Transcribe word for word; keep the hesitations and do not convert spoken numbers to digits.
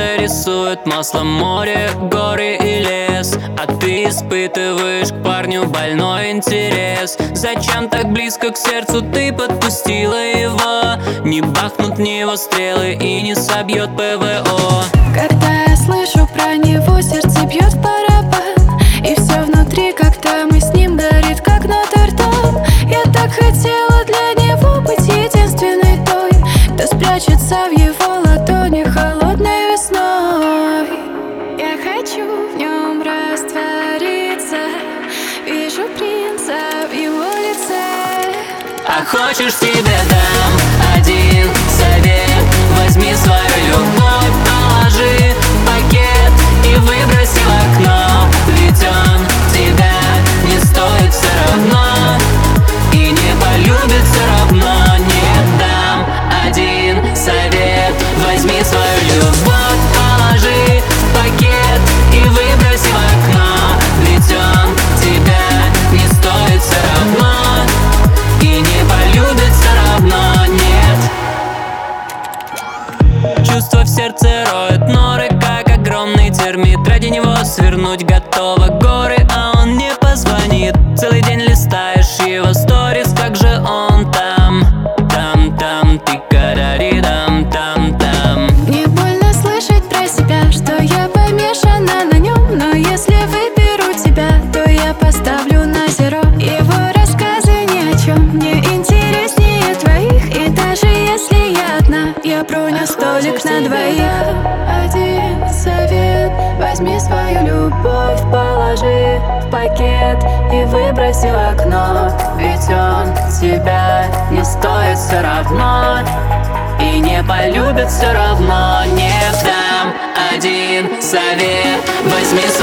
сердце рисует маслом море, горы и лес, а ты испытываешь к парню больной интерес. Зачем так близко к сердцу ты подпустила его? Не бахнут в него стрелы и не собьет ПВО. Когда я слышу про него, сердце бьет в барабан, и все внутри, когда мы с ним, горит как Нотр-Дам. Я так хотела для него быть единственной той, кто спрячется в его ладони холодной весной. Я хочу в нем раствориться, вижу принца в его лице. А хочешь, тебе дам один совет: возьми свою любовь, положи в пакет и выброси в окно. Ведь он тебя не стоит все равно и не полюбит все равно. Не дам один совет: возьми свою любовь, положи в пакет и выброси в окно. Ведь он тебя не стоит все равно и не полюбит все равно. Нет. Чувство в сердце роет норы, как огромный термит. Ради него свернуть готово горы, а он не позвонит. Целый день листаешь его сторис, как же он там, там, там, ты караридам, там, там. Мне больно слышать про себя, что я помешана на нем, но если выберу тебя, то я поставлю на зеро. Его рассказы ни о чем мне интереснее твоих, и даже если я одна, я броню столик на двоих. Один совет: возьми свою любовь, положи в пакет и выброси в окно. Ведь он тебя не стоит все равно и не полюбит все равно. Не дам один совет: возьми